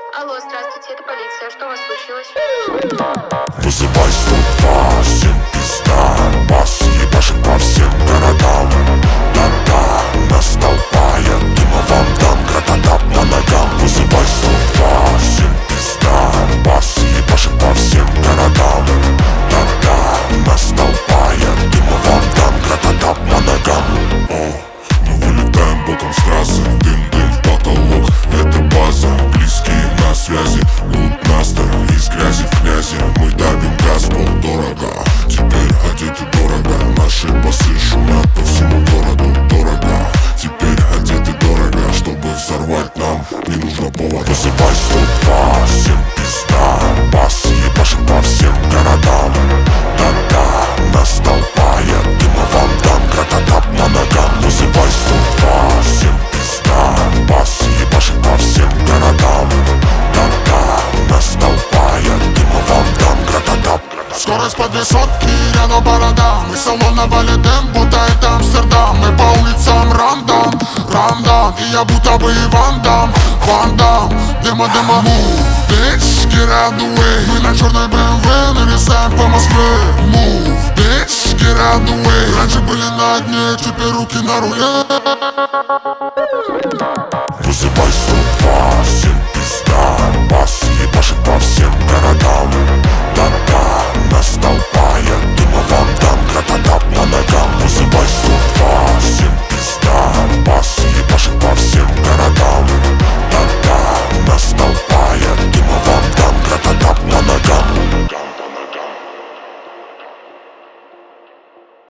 Алло, здравствуйте, это полиция. Что у вас случилось? Вызывай 102, всем пизда. Бас ебашит по всем городам. Да-да, нас толпа, я дыма вам дам. Грататап по ногам. Вызывай 102, всем пизда. Бас ебашит по всем городам. Да-да, нас толпа, я дыма вам дам. Грататап по ногам. О, мы вылетаем боком с трассы. Дым-дым в потолок, это база. Близкие на связи, лут Настер. Из грязи в князи, мы давим газ полдорого. Теперь одеты дорого, наши басы шумят по всему городу. Дорого, теперь одеты дорого. Чтобы взорвать нам, не нужно повода. Вызывай 102, всем пизда. Бас ебашит по всем городам. Да-да, нас толпа, я дыма вам дам. Грататап по ногам. Вызывай 102, всем пизда. Бас ебашит по всем городам. Да-да, нас толпа, я дыма вам дам. Грататап. Скорость по 2 сотки, рядом борода. Мы салона валидем, будто это Амстердам. Мы по улицам рандом, рандом. И я будто бы Ван Дам, Ван Дам. Дыма, move, bitch, get out the way. Мы на черной BMW нарезаем по Москве. Move, bitch, get out the way. Раньше были на дне, теперь руки на руле.